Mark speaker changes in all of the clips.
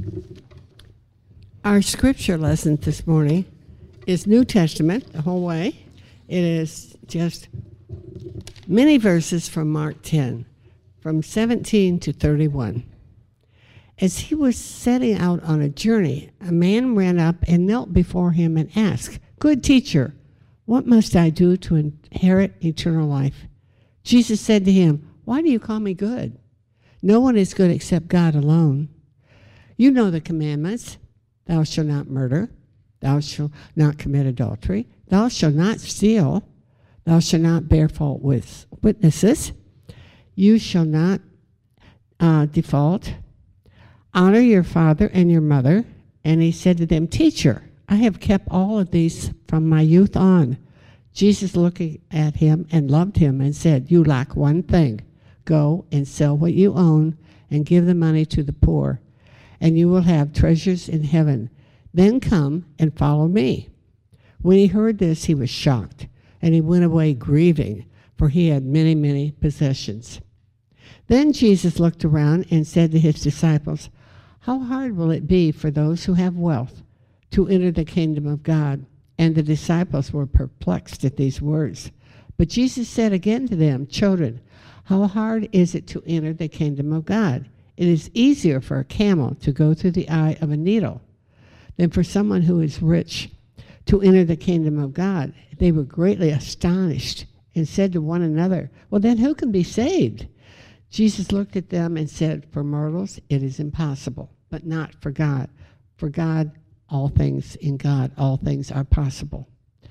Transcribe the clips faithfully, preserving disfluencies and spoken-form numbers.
Speaker 1: Our scripture lesson this morning is New Testament the whole way. It is just many verses from Mark ten, from seventeen to thirty-one. As he was setting out on a journey, a man ran up and knelt before him and asked, "Good teacher, what must I do to inherit eternal life?" Jesus said to him, "Why do you call me good? No one is good except God alone. You know the commandments. Thou shalt not murder. Thou shalt not commit adultery. Thou shalt not steal. Thou shalt not bear false with witnesses. You shall not uh, default. Honor your father and your mother." And he said to them, "Teacher, I have kept all of these from my youth on." Jesus looked at him and loved him and said, "You lack one thing. Go and sell what you own and give the money to the poor, and you will have treasures in heaven. Then come and follow me." When he heard this, he was shocked, and he went away grieving, for he had many, many possessions. Then Jesus looked around and said to his disciples, "How hard will it be for those who have wealth to enter the kingdom of God?" And the disciples were perplexed at these words. But Jesus said again to them, "Children, how hard is it to enter the kingdom of God? It is easier for a camel to go through the eye of a needle than for someone who is rich to enter the kingdom of God." They were greatly astonished and said to one another, "Well, then who can be saved?" Jesus looked at them and said, "For mortals it is impossible, but not for God. For God, all things in God, all things are possible."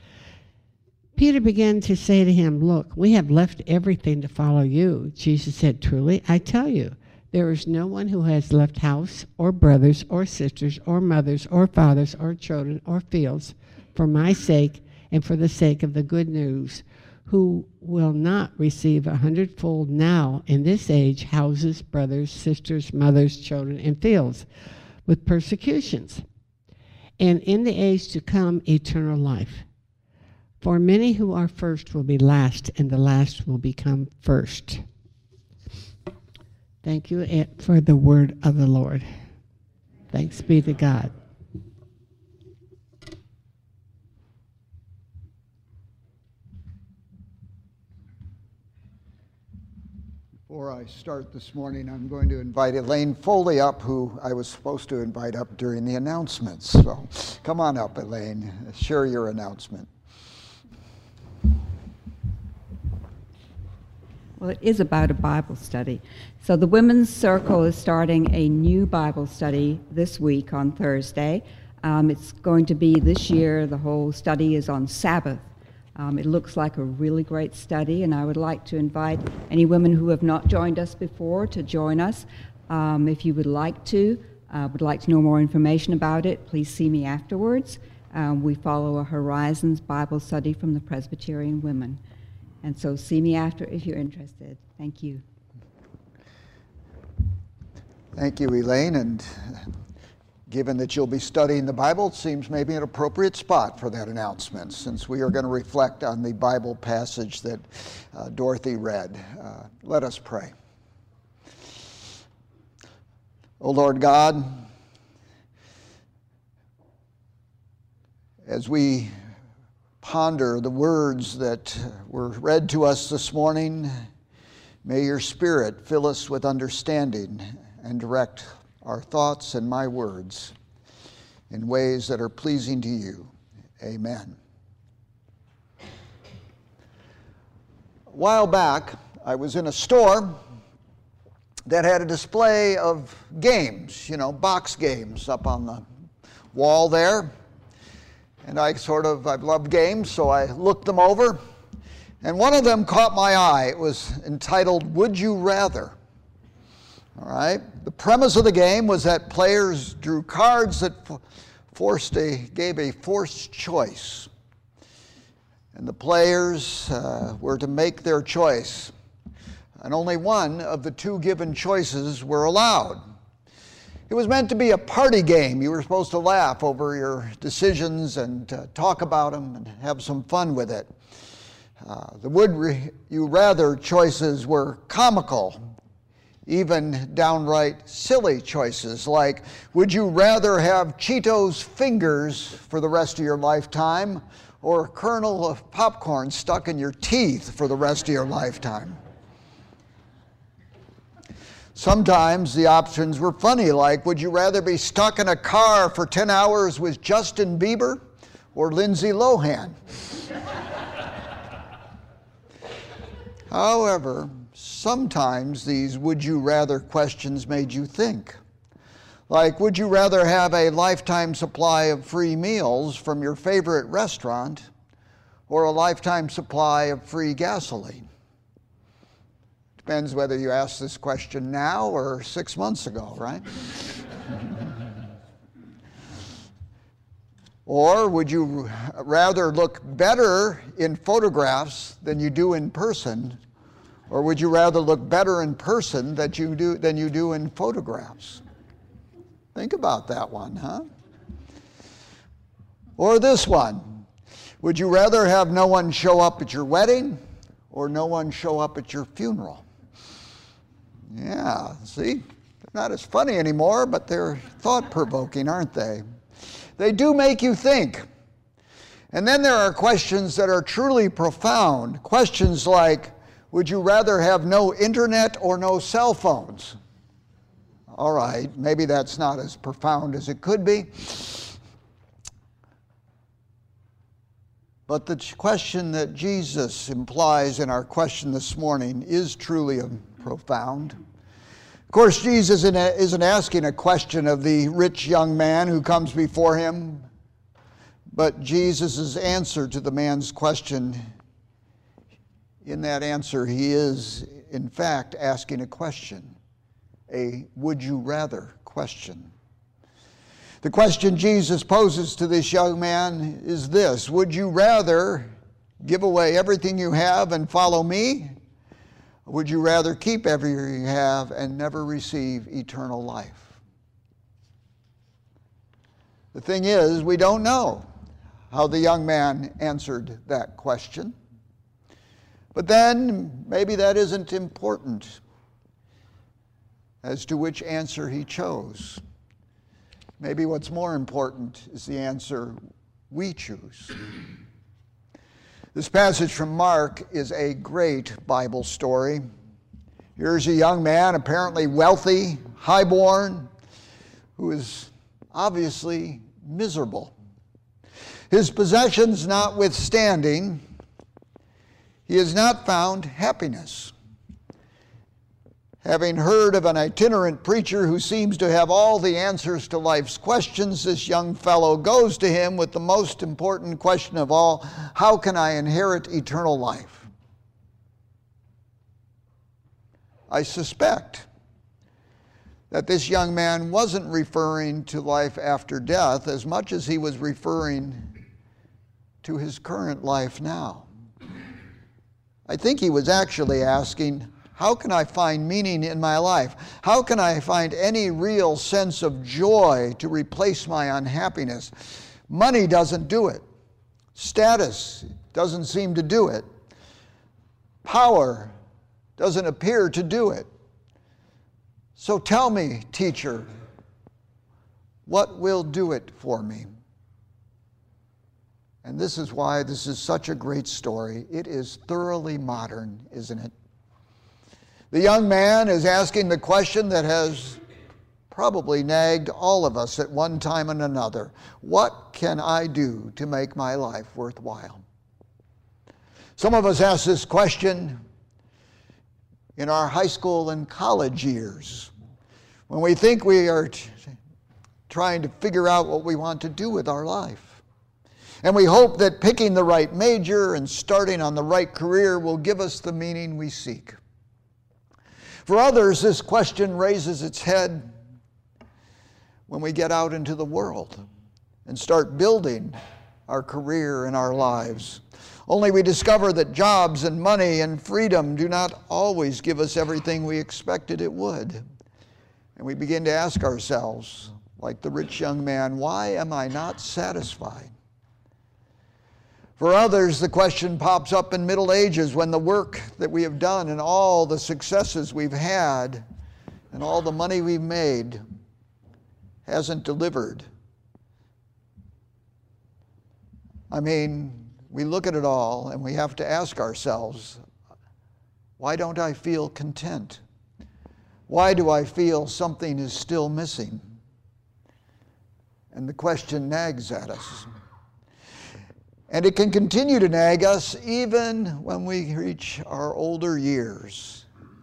Speaker 1: Peter began to say to him, "Look, we have left everything to follow you." Jesus said, "Truly, I tell you, there is no one who has left house or brothers or sisters or mothers or fathers or children or fields for my sake and for the sake of the good news, who will not receive a hundredfold now in this age houses, brothers, sisters, mothers, children, and fields with persecutions, and in the age to come eternal life. For many who are first will be last, and the last will become first." Thank you for the word of the Lord. Thanks be to God.
Speaker 2: Before I start this morning, I'm going to invite Elaine Foley up, who I was supposed to invite up during the announcements. So come on up, Elaine. Share your announcement.
Speaker 3: Well, it is about a Bible study. So the Women's Circle is starting a new Bible study this week on Thursday. Um, it's going to be this year, the whole study is on Sabbath. Um, it looks like a really great study, and I would like to invite any women who have not joined us before to join us. Um, if you would like to, uh, would like to know more information about it, please see me afterwards. Um, we follow a Horizons Bible study from the Presbyterian Women. And so see me after if you're interested. Thank you.
Speaker 2: Thank you, Elaine. And given that you'll be studying the Bible, it seems maybe an appropriate spot for that announcement, since we are going to reflect on the Bible passage that uh, Dorothy read. Uh, let us pray. O Lord God, as we ponder the words that were read to us this morning, may your Spirit fill us with understanding and direct our thoughts and my words in ways that are pleasing to you. Amen. A while back, I was in a store that had a display of games, you know, box games up on the wall there. And I sort of, I've loved games, so I looked them over. And one of them caught my eye. It was entitled, Would You Rather? All right. The premise of the game was that players drew cards that forced a, gave a forced choice. And the players uh, were to make their choice. And only one of the two given choices were allowed. It was meant to be a party game. You were supposed to laugh over your decisions and uh, talk about them and have some fun with it. Uh, the would re- you rather choices were comical even downright silly choices like, would you rather have Cheetos fingers for the rest of your lifetime or a kernel of popcorn stuck in your teeth for the rest of your lifetime? Sometimes the options were funny, like, would you rather be stuck in a car for ten hours with Justin Bieber or Lindsay Lohan? However, sometimes these would you rather questions made you think. Like, would you rather have a lifetime supply of free meals from your favorite restaurant or a lifetime supply of free gasoline? Depends whether you ask this question now or six months ago, right? Or would you rather look better in photographs than you do in person? Or would you rather look better in person than you do, than you do in photographs? Think about that one, huh? Or this one. Would you rather have no one show up at your wedding or no one show up at your funeral? Yeah, see? They're not as funny anymore, but they're thought-provoking, aren't they? They do make you think. And then there are questions that are truly profound. Questions like, would you rather have no internet or no cell phones? All right, maybe that's not as profound as it could be. But the question that Jesus implies in our question this morning is truly profound. Of course, Jesus isn't asking a question of the rich young man who comes before him, but Jesus' answer to the man's question, in that answer, he is, in fact, asking a question, a would you rather question. The question Jesus poses to this young man is this: would you rather give away everything you have and follow me? Or would you rather keep everything you have and never receive eternal life? The thing is, we don't know how the young man answered that question. But then, maybe that isn't important as to which answer he chose. Maybe what's more important is the answer we choose. This passage from Mark is a great Bible story. Here's a young man, apparently wealthy, highborn, who is obviously miserable. His possessions notwithstanding, he has not found happiness. Having heard of an itinerant preacher who seems to have all the answers to life's questions, this young fellow goes to him with the most important question of all: how can I inherit eternal life? I suspect that this young man wasn't referring to life after death as much as he was referring to his current life now. I think he was actually asking, how can I find meaning in my life? How can I find any real sense of joy to replace my unhappiness? Money doesn't do it. Status doesn't seem to do it. Power doesn't appear to do it. So tell me, teacher, what will do it for me? And this is why this is such a great story. It is thoroughly modern, isn't it? The young man is asking the question that has probably nagged all of us at one time and another. What can I do to make my life worthwhile? Some of us ask this question in our high school and college years, when we think we are t- trying to figure out what we want to do with our life. And we hope that picking the right major and starting on the right career will give us the meaning we seek. For others, this question raises its head when we get out into the world and start building our career and our lives. Only we discover that jobs and money and freedom do not always give us everything we expected it would. And we begin to ask ourselves, like the rich young man, why am I not satisfied? For others, the question pops up in middle ages when the work that we have done and all the successes we've had and all the money we've made hasn't delivered. I mean, we look at it all and we have to ask ourselves, why don't I feel content? Why do I feel something is still missing? And the question nags at us. And it can continue to nag us even when we reach our older years.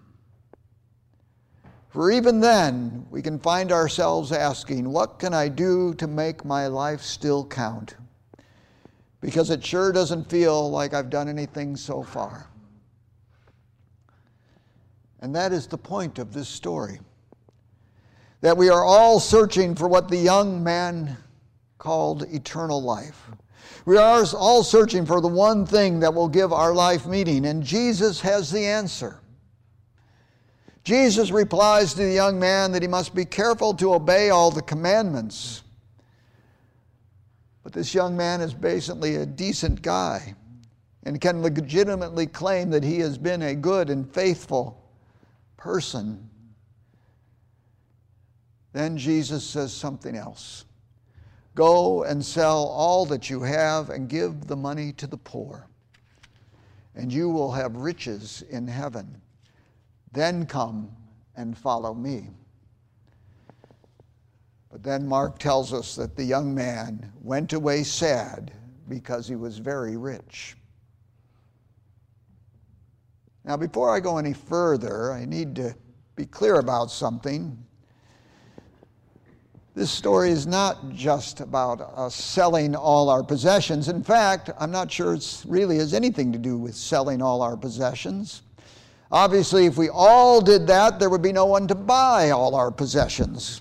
Speaker 2: For even then, we can find ourselves asking, what can I do to make my life still count? Because it sure doesn't feel like I've done anything so far. And that is the point of this story. That we are all searching for what the young man called eternal life. We are all searching for the one thing that will give our life meaning, and Jesus has the answer. Jesus replies to the young man that he must be careful to obey all the commandments. But this young man is basically a decent guy and can legitimately claim that he has been a good and faithful person. Then Jesus says something else. Go and sell all that you have and give the money to the poor, and you will have riches in heaven. Then come and follow me. But then Mark tells us that the young man went away sad because he was very rich. Now, before I go any further, I need to be clear about something. This story is not just about us selling all our possessions. In fact, I'm not sure it really has anything to do with selling all our possessions. Obviously, if we all did that, there would be no one to buy all our possessions.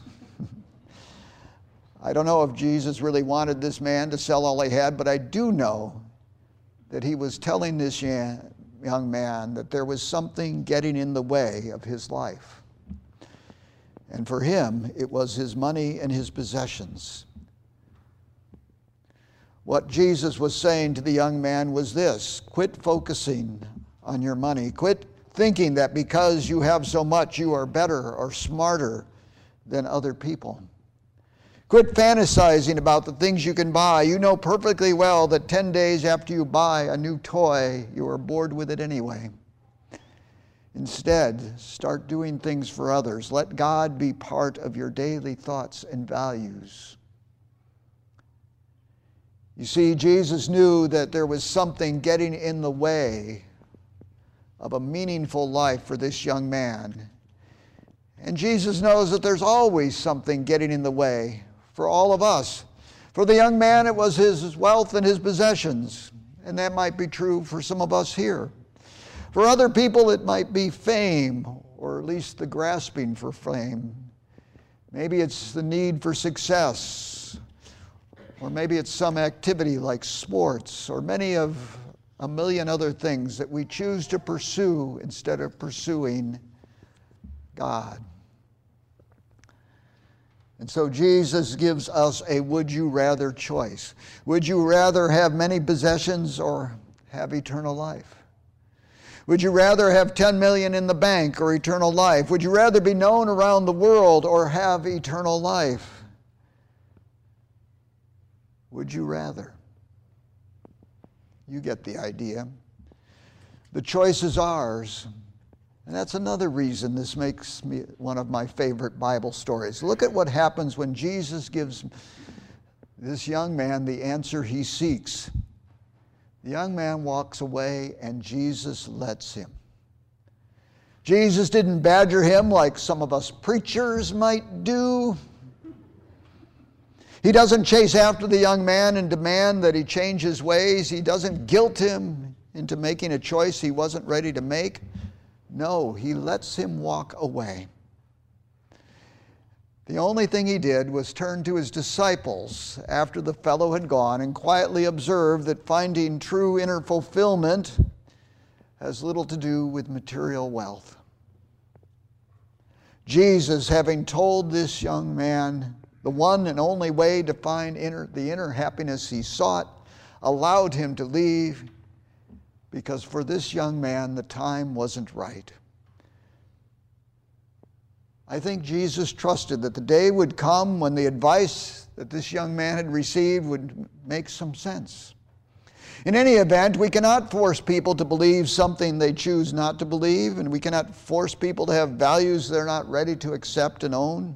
Speaker 2: I don't know if Jesus really wanted this man to sell all he had, but I do know that he was telling this young man that there was something getting in the way of his life. And for him, it was his money and his possessions. What Jesus was saying to the young man was this: quit focusing on your money. Quit thinking that because you have so much, you are better or smarter than other people. Quit fantasizing about the things you can buy. You know perfectly well that ten days after you buy a new toy, you are bored with it anyway. Instead, start doing things for others. Let God be part of your daily thoughts and values. You see, Jesus knew that there was something getting in the way of a meaningful life for this young man. And Jesus knows that there's always something getting in the way for all of us. For the young man, it was his wealth and his possessions, and that might be true for some of us here. For other people, it might be fame, or at least the grasping for fame. Maybe it's the need for success, or maybe it's some activity like sports, or many of a million other things that we choose to pursue instead of pursuing God. And so Jesus gives us a would you rather choice. Would you rather have many possessions or have eternal life? Would you rather have ten million in the bank or eternal life? Would you rather be known around the world or have eternal life? Would you rather? You get the idea. The choice is ours. And that's another reason this makes me one of my favorite Bible stories. Look at what happens when Jesus gives this young man the answer he seeks. The young man walks away and Jesus lets him. Jesus didn't badger him like some of us preachers might do. He doesn't chase after the young man and demand that he change his ways. He doesn't guilt him into making a choice he wasn't ready to make. No, he lets him walk away. The only thing he did was turn to his disciples after the fellow had gone and quietly observe that finding true inner fulfillment has little to do with material wealth. Jesus, having told this young man the one and only way to find inner, the inner happiness he sought, allowed him to leave because for this young man the time wasn't right. I think Jesus trusted that the day would come when the advice that this young man had received would make some sense. In any event, we cannot force people to believe something they choose not to believe, and we cannot force people to have values they're not ready to accept and own.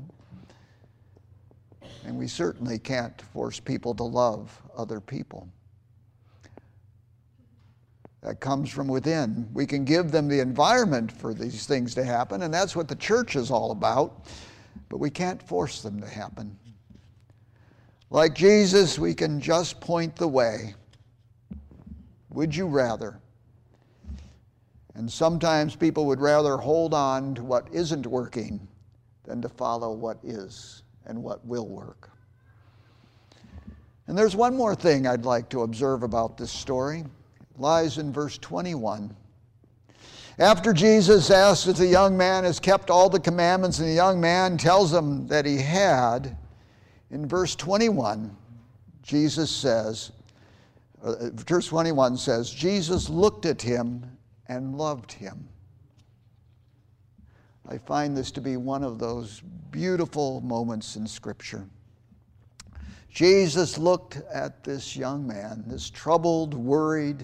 Speaker 2: And we certainly can't force people to love other people. That comes from within. We can give them the environment for these things to happen, and that's what the church is all about, but we can't force them to happen. Like Jesus, we can just point the way. Would you rather? And sometimes people would rather hold on to what isn't working than to follow what is and what will work. And there's one more thing I'd like to observe about this story. It lies in verse twenty-one. After Jesus asks if the young man has kept all the commandments, and the young man tells him that he had, in verse twenty-one, Jesus says, uh, verse twenty-one says, Jesus looked at him and loved him. I find this to be one of those beautiful moments in Scripture. Jesus looked at this young man, this troubled, worried,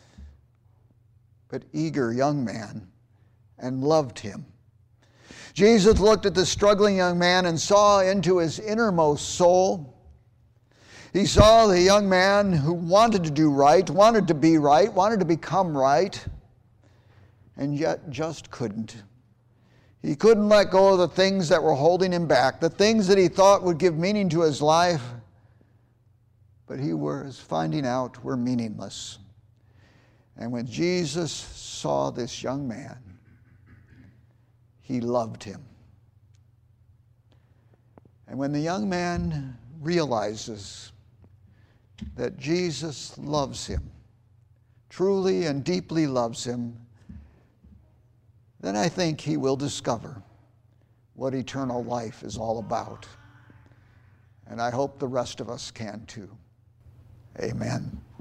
Speaker 2: but eager young man, and loved him. Jesus looked at the struggling young man and saw into his innermost soul. He saw the young man who wanted to do right, wanted to be right, wanted to become right, and yet just couldn't. He couldn't let go of the things that were holding him back, the things that he thought would give meaning to his life, but he was finding out were meaningless. And when Jesus saw this young man, he loved him. And when the young man realizes that Jesus loves him, truly and deeply loves him, then I think he will discover what eternal life is all about. And I hope the rest of us can too. Amen.